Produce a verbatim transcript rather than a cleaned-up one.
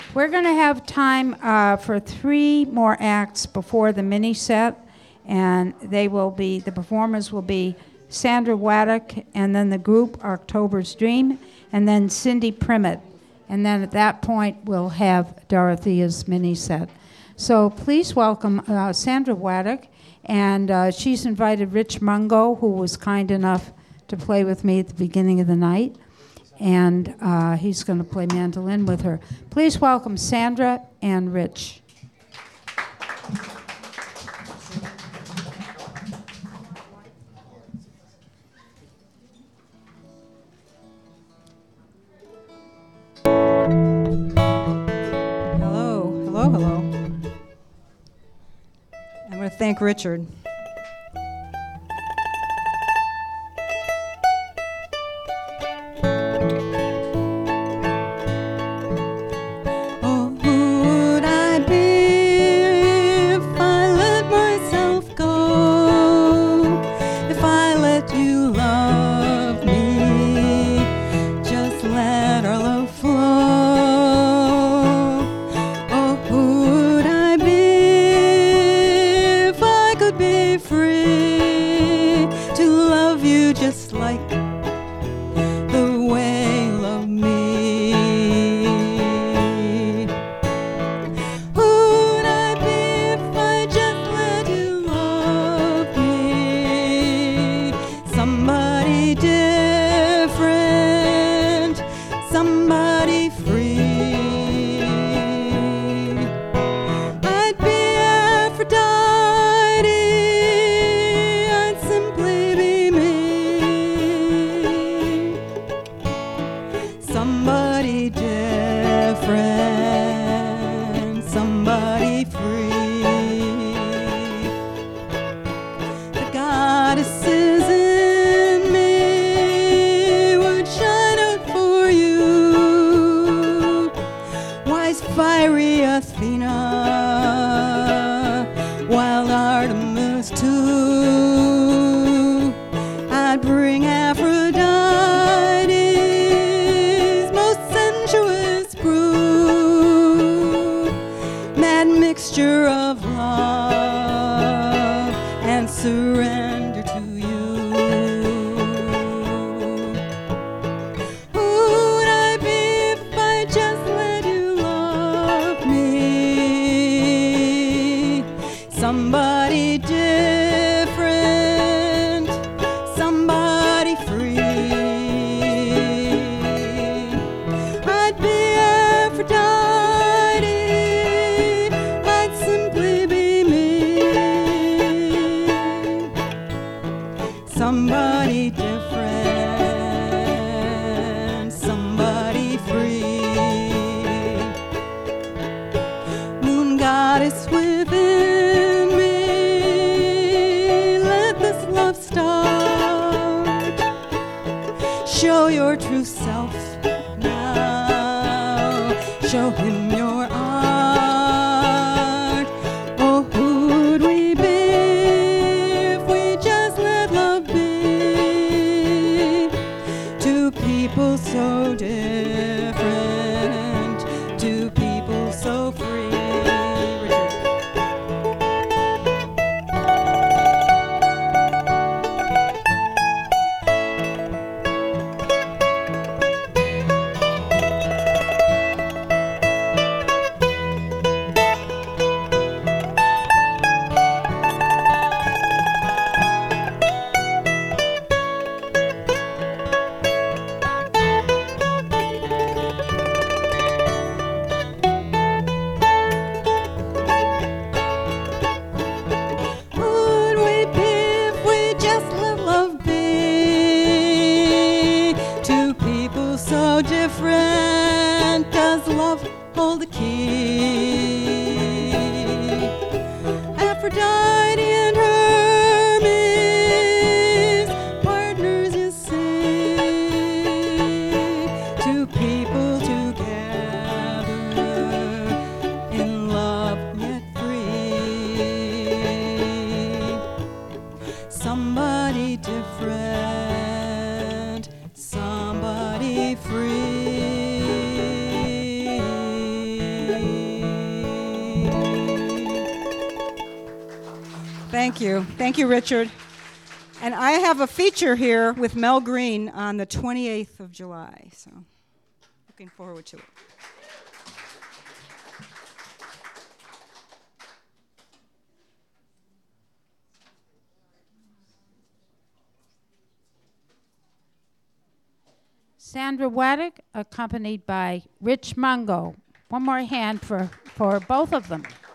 We're going to have time uh, for three more acts before the mini set, and they will be, the performers will be Sandra Waddick, and then the group October's Dream, and then Cindy Primmett. And then at that point, we'll have Dorothea's mini set. So please welcome uh, Sandra Waddick, and uh, she's invited Rich Mungo, who was kind enough to play with me at the beginning of the night, and uh, he's going to play mandolin with her. Please welcome Sandra and Rich. Hello, hello, hello. I'm going to thank Richard. Somebody free. Thank you. Thank you, Richard. And I have a feature here with Mel Green on the twenty-eighth of July, so looking forward to it. Sandra Waddick, accompanied by Rich Mungo. One more hand for, for both of them.